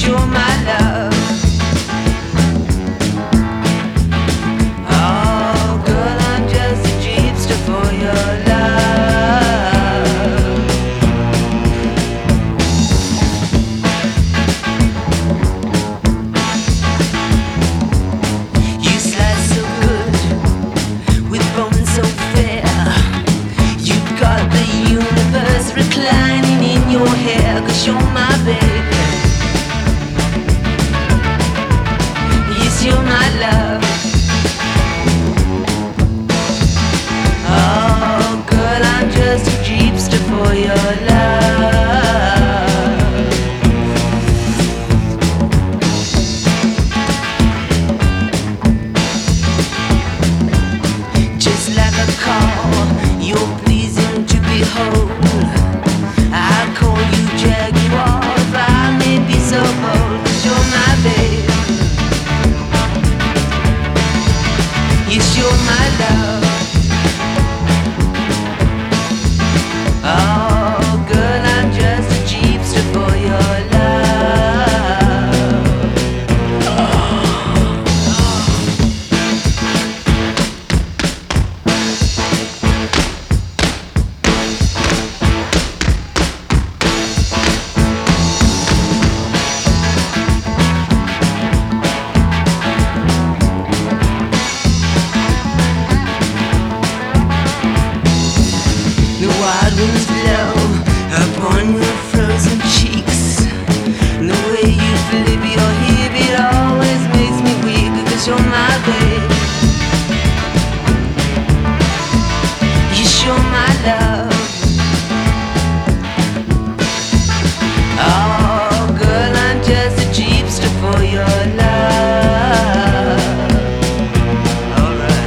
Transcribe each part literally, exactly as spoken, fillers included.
you're my love. Oh, girl, I'm just a jeepster for your love. You slice so good with bones so fair. You've got the universe reclining in your hair, 'cause you're my baby. Yes, you're my love. Oh, girl, I'm just a jeepster for your love. Just like a call, you're pleasing to behold. I call you Jaguar if I may be so bold, 'cause you're my babe. Yes, you're my love. Oh, girl, I'm just a jeepster for your love. The wild winds blow upon your frozen cheeks. And the way you flip your hip, it always makes me weak, 'cause you're my babe. Yes, you're my love. Oh, girl, I'm just a jeepster for your love. Alright.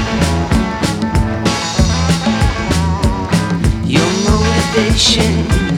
Your motivation